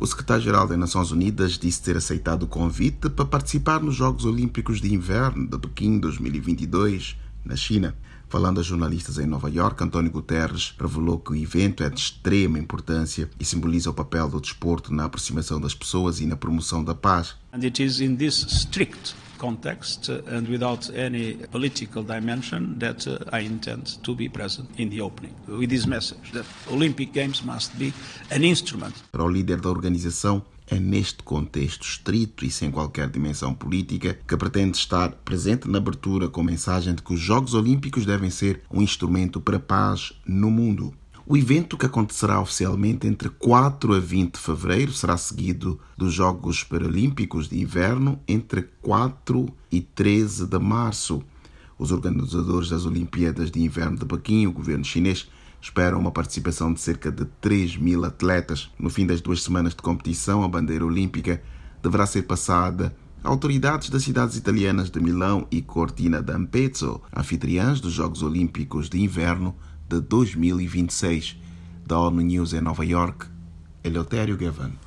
secretário-geral das Nações Unidas disse ter aceitado o convite para participar nos Jogos Olímpicos de Inverno de Pequim 2022, na China. Falando a jornalistas em Nova Iorque, António Guterres revelou que o evento é de extrema importância e simboliza o papel do desporto na aproximação das pessoas e na promoção da paz. And it is in this strict context and without any political dimension that I intend to be present in the opening with this message that Olympic Games must be an instrument. Para o líder da organização, é neste contexto estrito e sem qualquer dimensão política que pretende estar presente na abertura com a mensagem de que os Jogos Olímpicos devem ser um instrumento para a paz no mundo. O evento, que acontecerá oficialmente entre 4 a 20 de fevereiro, será seguido dos Jogos Paralímpicos de Inverno entre 4 e 13 de março. Os organizadores das Olimpíadas de Inverno de Pequim, o governo chinês, esperam uma participação de cerca de 3.000 atletas. No fim das 2 semanas de competição, a bandeira olímpica deverá ser passada a autoridades das cidades italianas de Milão e Cortina d'Ampezzo, anfitriãs dos Jogos Olímpicos de Inverno de 2026. Da ONU News em Nova Iorque, Eleutério Gavan.